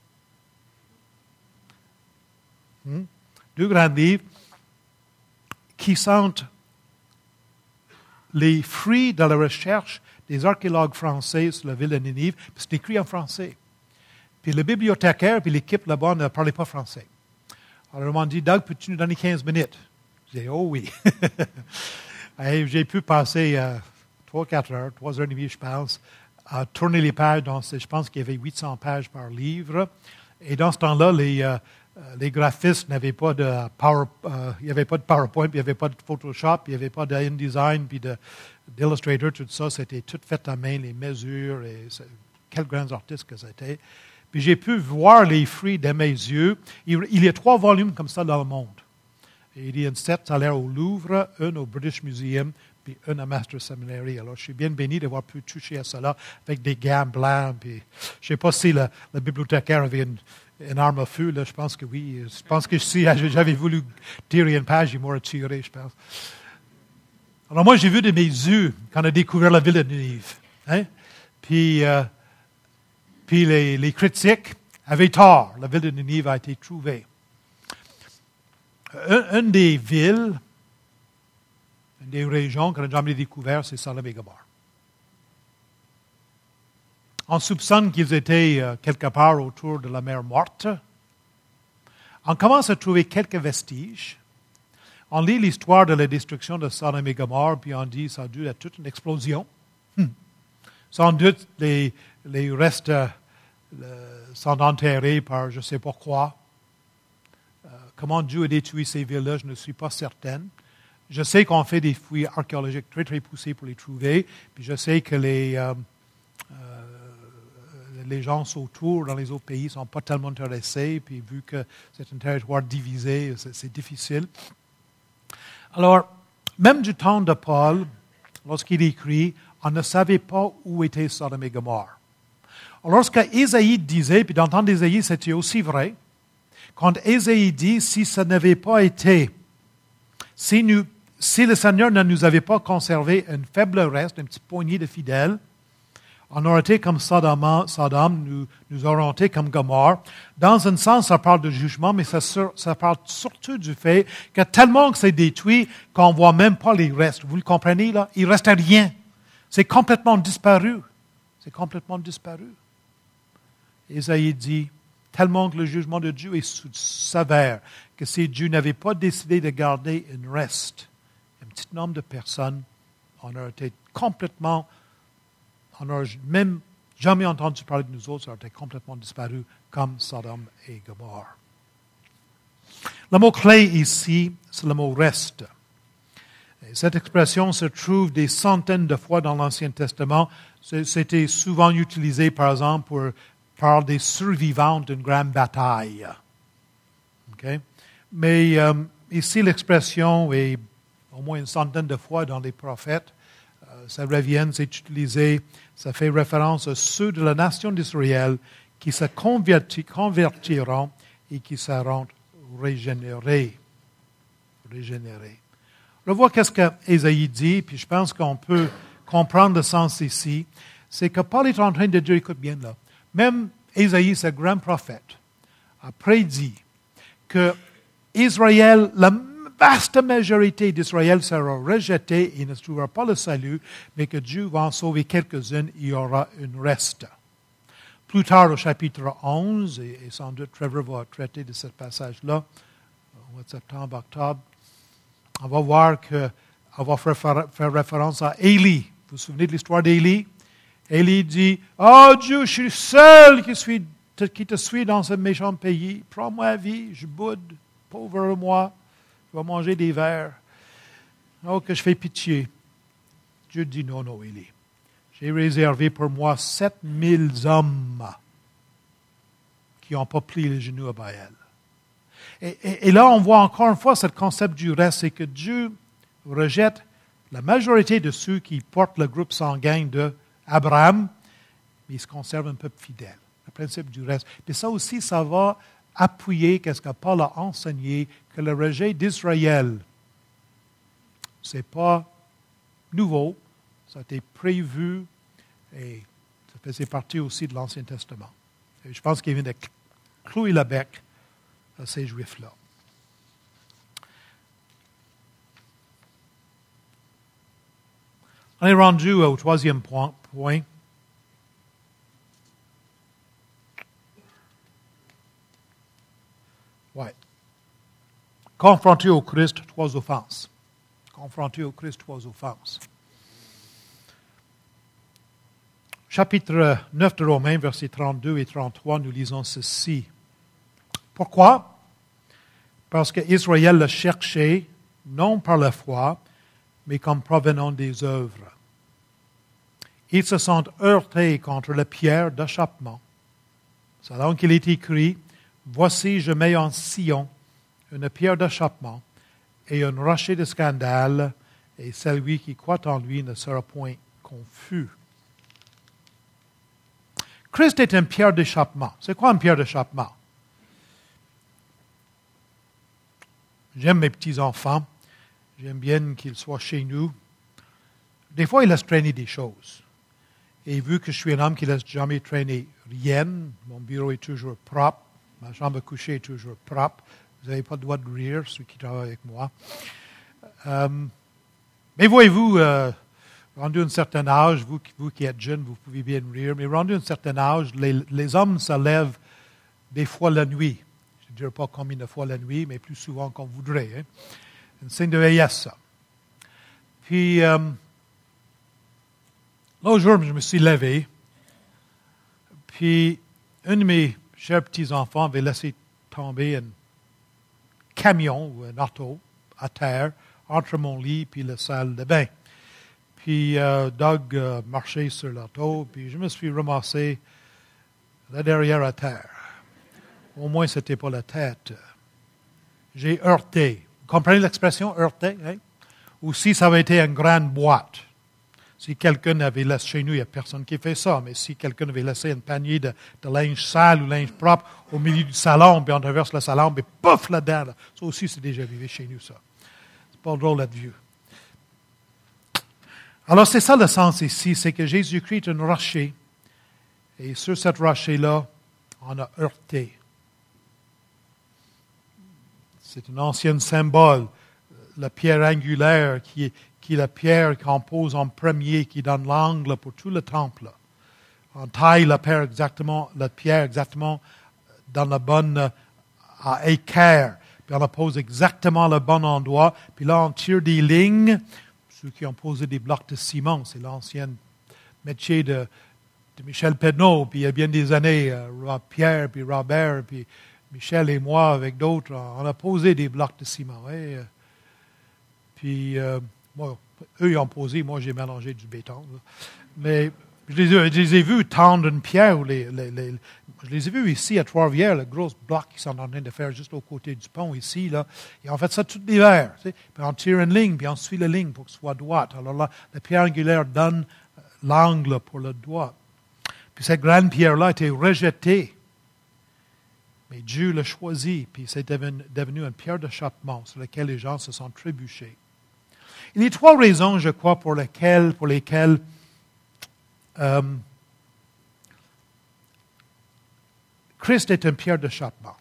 2 grands livres qui sont les fruits de la recherche des archéologues français sur la ville de Ninive. Puis c'est écrit en français. Puis le bibliothécaire puis l'équipe là-bas ne parlait pas français. Alors, ils m'ont dit, Doug, peux-tu nous donner 15 minutes? J'ai dit, oh oui. Et j'ai pu passer 3-4 heures, 3 heures et demie, je pense, à tourner les pages. Je pense qu'il y avait 800 pages par livre. Et dans ce temps-là, les graphistes n'avaient pas de il n'y avait pas de PowerPoint, puis il n'y avait pas de Photoshop, puis il n'y avait pas d'InDesign, puis d'Illustrator, tout ça. C'était tout fait à main, les mesures, et quels grands artistes que c'était. Puis j'ai pu voir les fruits de mes yeux. Il y a 3 volumes comme ça dans le monde. Et il y a une 7 à l'air au Louvre, un au British Museum, puis un à Master Seminary. Alors, je suis bien béni d'avoir pu toucher à cela avec des gants blancs. Puis, je ne sais pas si le bibliothécaire avait une arme à feu. Là, je pense que oui. Je pense que si j'avais voulu tirer une page, il m'aurait tiré, je pense. Alors, moi, j'ai vu de mes yeux quand on a découvert la ville de Ninive. Hein? Puis les critiques avaient tort. La ville de Ninive a été trouvée. Une des villes, une des régions qu'on n'a jamais découvert, c'est Sodome et Gomorrhe. On soupçonne qu'ils étaient quelque part autour de la mer Morte. On commence à trouver quelques vestiges. On lit l'histoire de la destruction de Sodome et Gomorrhe, puis on dit que ça a dû être toute une explosion. Sans doute, les restes sont enterrés par je ne sais pas quoi. Comment Dieu a détruit ces villes-là, je ne suis pas certaine. Je sais qu'on fait des fouilles archéologiques très, très poussées pour les trouver. Puis je sais que les gens autour, dans les autres pays, ne sont pas tellement intéressés. Puis vu que c'est un territoire divisé, c'est difficile. Alors, même du temps de Paul, lorsqu'il écrit, on ne savait pas où était Sodome et Gomorrhe. Lorsque Ésaïe disait, puis d'entendre Ésaïe, c'était aussi vrai, quand Ésaïe dit, si ça n'avait pas été, si le Seigneur ne nous avait pas conservé un faible reste, une petite poignée de fidèles, on aurait été comme Sodome, nous aurions été comme Gomorrhe. Dans un sens, ça parle de jugement, mais ça parle surtout du fait que tellement que c'est détruit qu'on ne voit même pas les restes. Vous le comprenez, là? Il ne reste rien. C'est complètement disparu. C'est complètement disparu. Ésaïe dit, tellement que le jugement de Dieu est sévère, que si Dieu n'avait pas décidé de garder un reste, un petit nombre de personnes, on aurait été complètement, on n'aurait même jamais entendu parler de nous autres, ça aurait été complètement disparu comme Sodome et Gomorrhe. Le mot clé ici, c'est le mot reste. Et cette expression se trouve des centaines de fois dans l'Ancien Testament. C'était souvent utilisé, par exemple, par des survivants d'une grande bataille. Okay? Mais ici, l'expression est au moins une centaine de fois dans les prophètes. Ça revient, c'est utilisé, ça fait référence à ceux de la nation d'Israël qui se convertiront et qui seront régénérés. On voit qu'est-ce qu'Ésaïe dit, puis je pense qu'on peut comprendre le sens ici. C'est que Paul est en train de dire, écoute bien là, même Ésaïe, ce grand prophète, a prédit que Israël, la vaste majorité d'Israël sera rejetée et ne trouvera pas le salut, mais que Dieu va en sauver quelques-unes, il y aura un reste. Plus tard, au chapitre 11, et sans doute Trevor va traiter de ce passage-là, au mois de septembre, octobre, on va voir qu'on va faire référence à Élie. Vous vous souvenez de l'histoire d'Élie? Élie dit, « Oh Dieu, je suis le seul qui te suit dans ce méchant pays. Prends ma vie, je boude, pauvre moi, je vais manger des vers. Oh, que je fais pitié. » Dieu dit, « Non, non, Élie. J'ai réservé pour moi 7000 hommes qui n'ont pas plié les genoux à Baal. » Et là, on voit encore une fois ce concept du reste, c'est que Dieu rejette la majorité de ceux qui portent le groupe sanguin d'Abraham, mais il se conserve un peuple fidèle. Le principe du reste. Et ça aussi, ça va appuyer ce que Paul a enseigné, que le rejet d'Israël, ce n'est pas nouveau, ça a été prévu et ça faisait partie aussi de l'Ancien Testament. Et je pense qu'il vient de clouer le bec à ces Juifs-là. On est rendu au troisième point. Ouais. confronté au Christ, 3 offenses. Confronté au Christ, 3 offenses. Chapitre 9 de Romains, versets 32 et 33, nous lisons ceci. Pourquoi? Parce qu'Israël le cherchait, non par la foi, mais comme provenant des œuvres. Ils se sont heurtés contre la pierre d'achoppement. C'est donc qu'il est écrit, « Voici, je mets en Sion une pierre d'achoppement et un rocher de scandale, et celui qui croit en lui ne sera point confus. » Christ est une pierre d'achoppement. C'est quoi une pierre d'achoppement? J'aime mes petits-enfants. J'aime bien qu'ils soient chez nous. Des fois, ils laissent traîner des choses. Et vu que je suis un homme qui ne laisse jamais traîner rien, mon bureau est toujours propre, ma chambre à coucher est toujours propre. Vous n'avez pas le droit de rire, ceux qui travaillent avec moi. Mais voyez-vous, rendu un certain âge, vous qui êtes jeune, vous pouvez bien rire, mais rendu un certain âge, les hommes se lèvent des fois la nuit. Je ne dirais pas combien de fois la nuit, mais plus souvent qu'on voudrait. Hein. Un signe de vieillesse, ça. Puis, l'autre jour, je me suis levé, puis un de mes chers petits-enfants avait laissé tomber un camion ou un auto à terre entre mon lit et la salle de bain. Puis Doug marchait sur l'auto, puis je me suis ramassé là derrière à terre. Au moins, ce n'était pas la tête. J'ai heurté. Vous comprenez l'expression heurté? Hein? Ou si ça avait été une grande boîte. Si quelqu'un avait laissé chez nous, il n'y a personne qui fait ça, mais si quelqu'un avait laissé un panier de linge sale ou linge propre au milieu du salon, puis on traverse le salon, puis pouf, là-dedans. Là. Ça aussi, c'est déjà arrivé chez nous, ça. C'est pas drôle d'être vieux. Alors, c'est ça le sens ici, c'est que Jésus-Christ est un rocher, et sur cette rocher-là, on a heurté. C'est un ancien symbole, la pierre angulaire qui est la pierre qu'on pose en premier, qui donne l'angle pour tout le temple. On taille la pierre exactement dans la bonne à équerre, puis on la pose exactement le bon endroit, puis là on tire des lignes. Ceux qui ont posé des blocs de ciment, c'est l'ancien métier de Michel Pedneau, puis il y a bien des années, Pierre, puis Robert, puis Michel et moi, avec d'autres, on a posé des blocs de ciment. Ouais. Puis, bon, eux, ils ont posé, moi, j'ai mélangé du béton. Là. Mais je les ai vus tendre une pierre. Je les ai vus ici, à Trois-Rivières, le gros bloc qu'ils sont en train de faire juste au côté du pont, ici. Là. Ils ont fait ça tout l'hiver. Tu sais. Puis on tire une ligne, puis on suit la ligne pour que ce soit droite. Alors là, la pierre angulaire donne l'angle pour le doigt. Puis cette grande pierre-là a été rejetée. Mais Dieu l'a choisi, puis c'est devenu une pierre d'achoppement sur laquelle les gens se sont trébuchés. Il y a 3 raisons, je crois, pour lesquelles Christ est une pierre d'achoppement.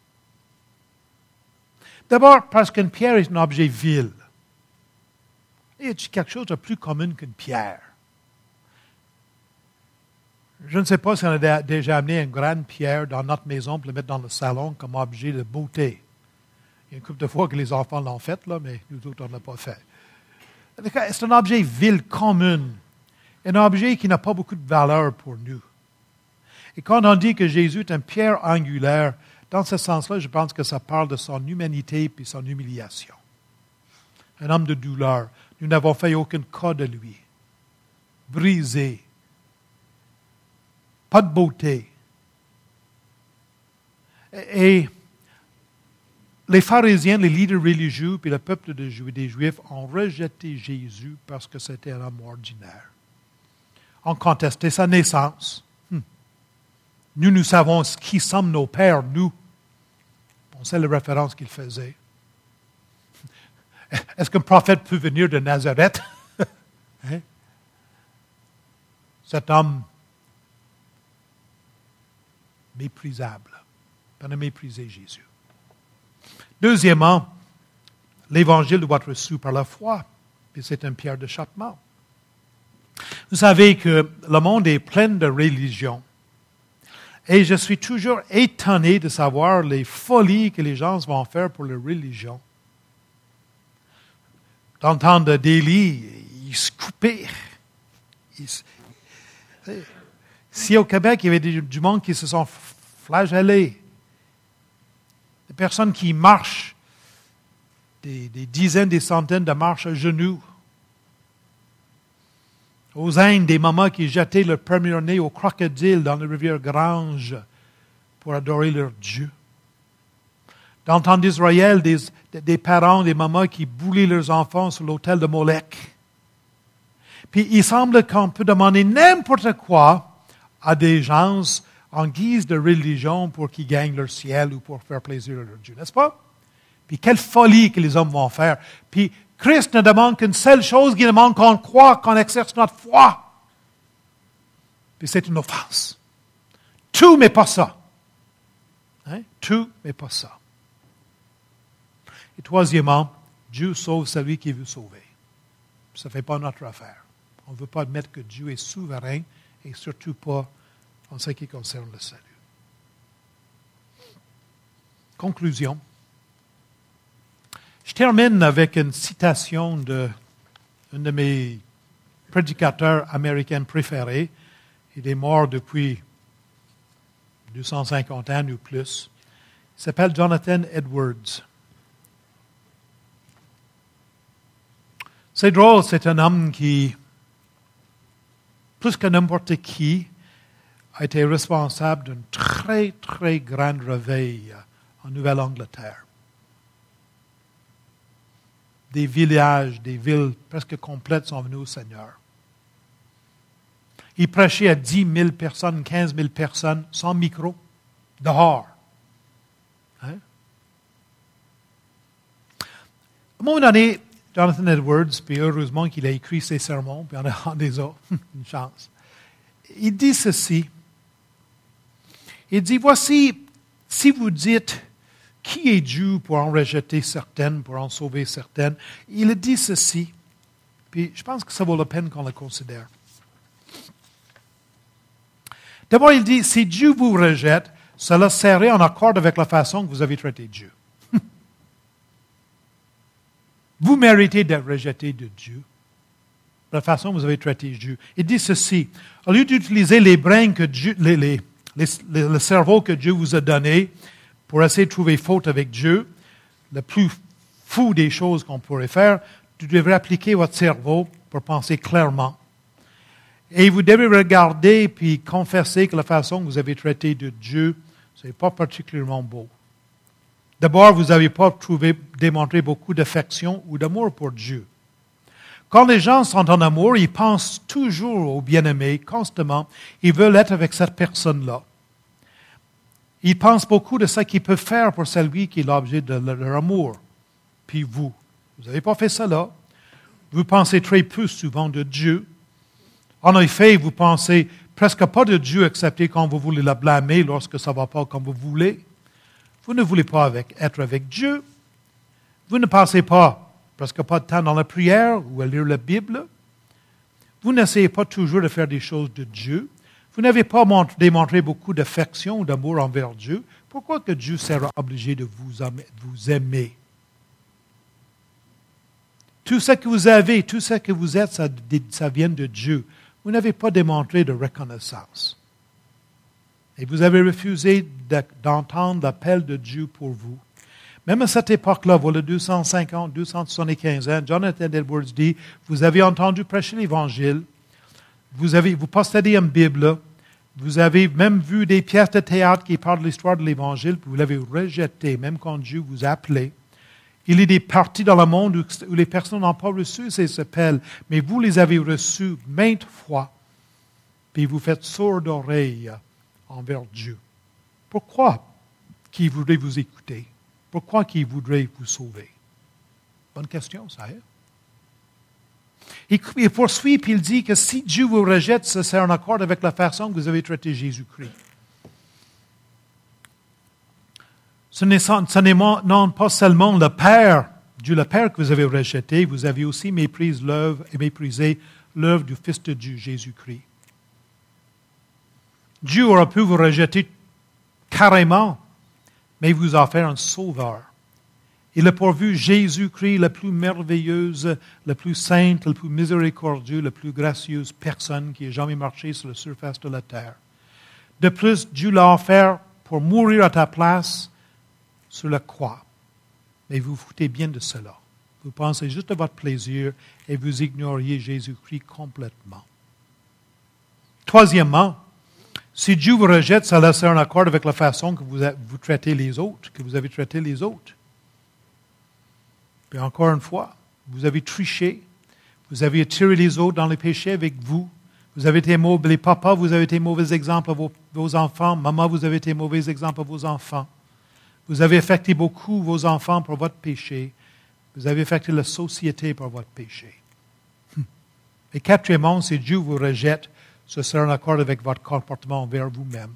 D'abord, parce qu'une pierre est un objet vil. Il y a quelque chose de plus commun qu'une pierre. Je ne sais pas si on a déjà amené une grande pierre dans notre maison pour la mettre dans le salon comme objet de beauté. Il y a une couple de fois que les enfants l'ont fait, là, mais nous autres, on ne l'a pas fait. C'est un objet vil, commun. Un objet qui n'a pas beaucoup de valeur pour nous. Et quand on dit que Jésus est une pierre angulaire, dans ce sens-là, je pense que ça parle de son humanité et son humiliation. Un homme de douleur. Nous n'avons fait aucun cas de lui. Brisé. Pas de beauté. Et les pharisiens, les leaders religieux, puis le peuple des Juifs ont rejeté Jésus parce que c'était un homme ordinaire. On contestait sa naissance. Nous savons qui sommes nos pères, nous. On sait la référence qu'il faisait. Est-ce qu'un prophète peut venir de Nazareth? Hein? Cet homme méprisable. On a méprisé Jésus. Deuxièmement, l'Évangile doit être reçu par la foi, et c'est une pierre d'achoppement. Vous savez que le monde est plein de religions, et je suis toujours étonné de savoir les folies que les gens vont faire pour leur religion. Dans le temps d'Élie, il se coupait. Si au Québec, il y avait du monde qui se sont flagellés, des personnes qui marchent, des dizaines, des centaines de marches à genoux. Aux Indes, des mamans qui jetaient leur premier-né au crocodile dans la rivière Grange pour adorer leur Dieu. Dans le temps d'Israël, des parents, des mamans qui boulaient leurs enfants sur l'autel de Molech. Puis il semble qu'on peut demander n'importe quoi à des gens en guise de religion pour qu'ils gagnent leur ciel ou pour faire plaisir à leur Dieu, n'est-ce pas? Puis quelle folie que les hommes vont faire. Puis Christ ne demande qu'une seule chose, il demande qu'on croit, qu'on exerce notre foi. Puis c'est une offense. Tout, mais pas ça. Hein? Tout, mais pas ça. Et troisièmement, Dieu sauve celui qui veut sauver. Ça ne fait pas notre affaire. On ne veut pas admettre que Dieu est souverain et surtout pas en ce qui concerne le salut. Conclusion. Je termine avec une citation d'un de mes prédicateurs américains préférés. Il est mort depuis 250 ans ou plus. Il s'appelle Jonathan Edwards. C'est drôle, c'est un homme qui, plus que n'importe qui, a été responsable d'un très, très grand réveil en Nouvelle-Angleterre. Des villages, des villes presque complètes sont venues au Seigneur. Il prêchait à 10 000 personnes, 15 000 personnes, sans micro, dehors. Hein? À un moment donné, Jonathan Edwards, puis heureusement qu'il a écrit ses sermons, puis on a des autres, une chance. Il dit ceci. Il dit, voici, si vous dites, qui est Dieu pour en rejeter certaines, pour en sauver certaines, il dit ceci, puis je pense que ça vaut la peine qu'on le considère. D'abord, il dit, si Dieu vous rejette, cela serait en accord avec la façon que vous avez traité Dieu. Vous méritez d'être rejeté de Dieu, la façon dont vous avez traité Dieu. Il dit ceci, au lieu d'utiliser les brins que Dieu, le cerveau que Dieu vous a donné pour essayer de trouver faute avec Dieu, le plus fou des choses qu'on pourrait faire, vous devez appliquer votre cerveau pour penser clairement. Et vous devez regarder puis confesser que la façon que vous avez traité de Dieu, ce n'est pas particulièrement beau. D'abord, vous n'avez pas démontré beaucoup d'affection ou d'amour pour Dieu. Quand les gens sont en amour, ils pensent toujours au bien-aimé, constamment. Ils veulent être avec cette personne-là. Ils pensent beaucoup de ce qu'ils peuvent faire pour celui qui est l'objet de leur amour. Puis vous n'avez pas fait cela. Vous pensez très peu souvent de Dieu. En effet, vous pensez presque pas de Dieu, excepté quand vous voulez la blâmer lorsque ça ne va pas comme vous voulez. Vous ne voulez pas être avec Dieu. Vous ne passez presque pas de temps dans la prière ou à lire la Bible. Vous n'essayez pas toujours de faire des choses de Dieu. Vous n'avez pas démontré beaucoup d'affection ou d'amour envers Dieu. Pourquoi que Dieu sera obligé de vous aimer? Tout ce que vous avez, tout ce que vous êtes, ça vient de Dieu. Vous n'avez pas démontré de reconnaissance. Et vous avez refusé d'entendre l'appel de Dieu pour vous. Même à cette époque-là, voilà 250, 275 ans, Jonathan Edwards dit, vous avez entendu prêcher l'Évangile, vous possédez une Bible, vous avez même vu des pièces de théâtre qui parlent de l'histoire de l'Évangile, puis vous l'avez rejeté, même quand Dieu vous a appelé. Il y a des parties dans le monde où les personnes n'ont pas reçu ces appels, mais vous les avez reçus maintes fois, puis vous faites sourd d'oreille envers Dieu. Pourquoi qu'il voudrait vous écouter? Pourquoi qu'il voudrait vous sauver? Bonne question, ça. Il poursuit, puis il dit que si Dieu vous rejette, c'est en accord avec la façon que vous avez traité Jésus-Christ. Ce n'est non pas seulement le Père, Dieu le Père que vous avez rejeté, vous avez aussi méprisé l'œuvre du Fils de Dieu, Jésus-Christ. Dieu aurait pu vous rejeter carrément, mais il vous a offert un sauveur. Il a pourvu Jésus-Christ, la plus merveilleuse, la plus sainte, la plus miséricordieuse, la plus gracieuse personne qui ait jamais marché sur la surface de la terre. De plus, Dieu l'a offert pour mourir à ta place sur la croix. Mais vous vous foutez bien de cela. Vous pensez juste à votre plaisir et vous ignoriez Jésus-Christ complètement. Troisièmement, si Dieu vous rejette, ça laisse un accord avec la façon que vous traitez les autres, que vous avez traité les autres. Puis encore une fois, vous avez triché, vous avez attiré les autres dans les péchés avec vous. Vous avez été mauvais, les papas, vous avez été mauvais exemples à vos enfants. Maman, vous avez été mauvais exemples à vos enfants. Vous avez affecté beaucoup vos enfants pour votre péché. Vous avez affecté la société par votre péché. Et quatrièmement, si Dieu vous rejette, ce sera en accord avec votre comportement envers vous-même.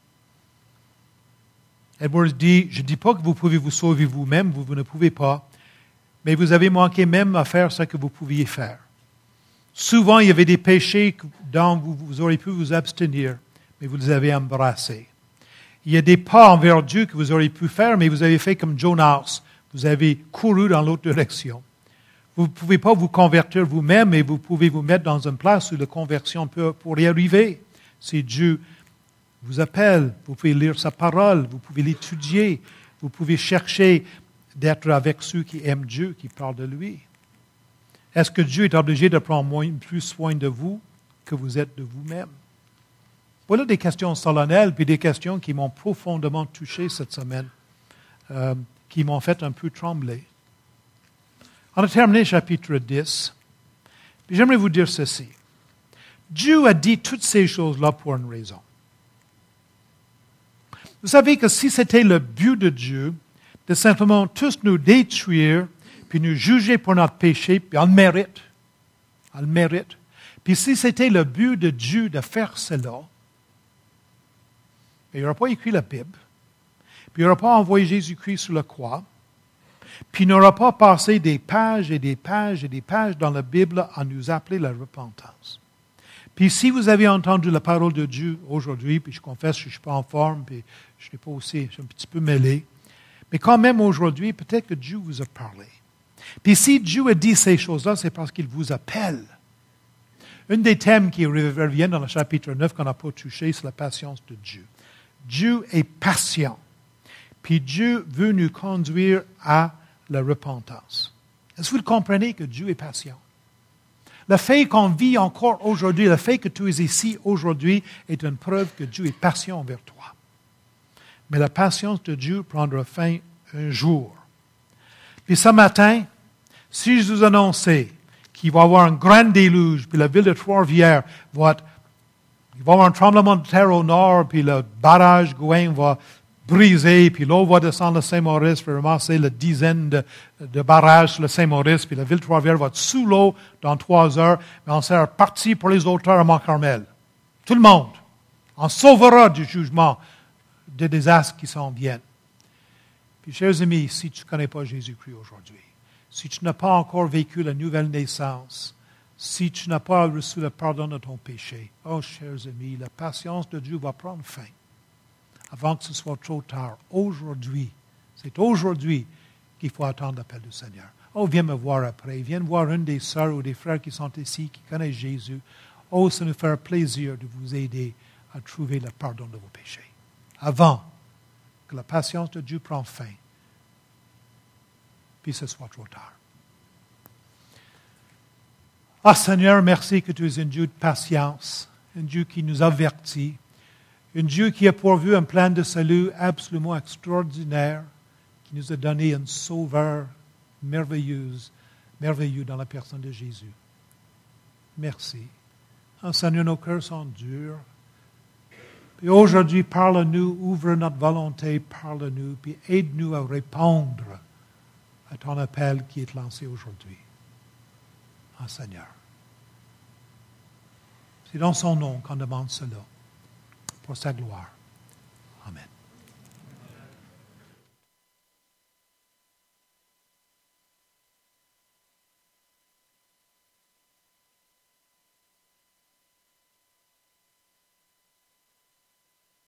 Edwards dit, je ne dis pas que vous pouvez vous sauver vous-même, vous ne pouvez pas, mais vous avez manqué même à faire ce que vous pouviez faire. Souvent, il y avait des péchés dont vous auriez pu vous abstenir, mais vous les avez embrassés. Il y a des pas envers Dieu que vous auriez pu faire, mais vous avez fait comme Jonas. Vous avez couru dans l'autre direction. Vous ne pouvez pas vous convertir vous-même, mais vous pouvez vous mettre dans une place où la conversion pourrait y arriver. Si Dieu vous appelle, vous pouvez lire sa parole, vous pouvez l'étudier, vous pouvez chercher d'être avec ceux qui aiment Dieu, qui parlent de lui. Est-ce que Dieu est obligé de prendre plus soin de vous que vous êtes de vous-même? Voilà des questions solennelles, puis des questions qui m'ont profondément touché cette semaine, qui m'ont fait un peu trembler. On a terminé chapitre 10. Puis j'aimerais vous dire ceci. Dieu a dit toutes ces choses-là pour une raison. Vous savez que si c'était le but de Dieu de simplement tous nous détruire, puis nous juger pour notre péché, puis on le mérite. On le mérite. Puis si c'était le but de Dieu de faire cela, il n'aurait pas écrit la Bible, puis il n'aurait pas envoyé Jésus-Christ sur la croix, puis il n'aura pas passé des pages et des pages et des pages dans la Bible à nous appeler la repentance. Puis si vous avez entendu la parole de Dieu aujourd'hui, puis je confesse que je ne suis pas en forme, puis je n'ai pas aussi, je suis un petit peu mêlé, mais quand même aujourd'hui, peut-être que Dieu vous a parlé. Puis si Dieu a dit ces choses-là, c'est parce qu'il vous appelle. Un des thèmes qui revient dans le chapitre 9 qu'on n'a pas touché, c'est la patience de Dieu. Dieu est patient. Puis Dieu veut nous conduire à la repentance. Est-ce que vous comprenez que Dieu est patient? Le fait qu'on vit encore aujourd'hui, le fait que tu es ici aujourd'hui est une preuve que Dieu est patient envers toi. Mais la patience de Dieu prendra fin un jour. Puis ce matin, si je vous annonçais qu'il va y avoir un grand déluge, puis la ville de Trois-Rivières il va y avoir un tremblement de terre au nord, puis le barrage Gouin va briser, puis l'eau va descendre le Saint-Maurice, puis ramasser la dizaine de barrages sur le Saint-Maurice, puis la ville de Trois-Rivières va être sous l'eau dans 3 heures, mais on sera parti pour les auteurs à Mont-Carmel. Tout le monde. On sauvera du jugement des désastres qui s'en viennent. Puis, chers amis, si tu ne connais pas Jésus-Christ aujourd'hui, si tu n'as pas encore vécu la nouvelle naissance, si tu n'as pas reçu le pardon de ton péché, oh, chers amis, la patience de Dieu va prendre fin avant que ce soit trop tard. Aujourd'hui, c'est aujourd'hui qu'il faut attendre l'appel du Seigneur. Oh, viens me voir après. Viens voir une des sœurs ou des frères qui sont ici, qui connaissent Jésus. Oh, ça nous fait plaisir de vous aider à trouver le pardon de vos péchés. Avant que la patience de Dieu prenne fin, puis ce soit trop tard. Ah Seigneur, merci que tu es un Dieu de patience, un Dieu qui nous avertit, un Dieu qui a pourvu un plan de salut absolument extraordinaire, qui nous a donné un sauveur merveilleux dans la personne de Jésus. Merci. Oh Seigneur, nos cœurs sont durs. Puis aujourd'hui, parle-nous, ouvre notre volonté, parle-nous, puis aide-nous à répondre à ton appel qui est lancé aujourd'hui. Ah, Seigneur. C'est dans son nom qu'on demande cela, pour sa gloire. Amen.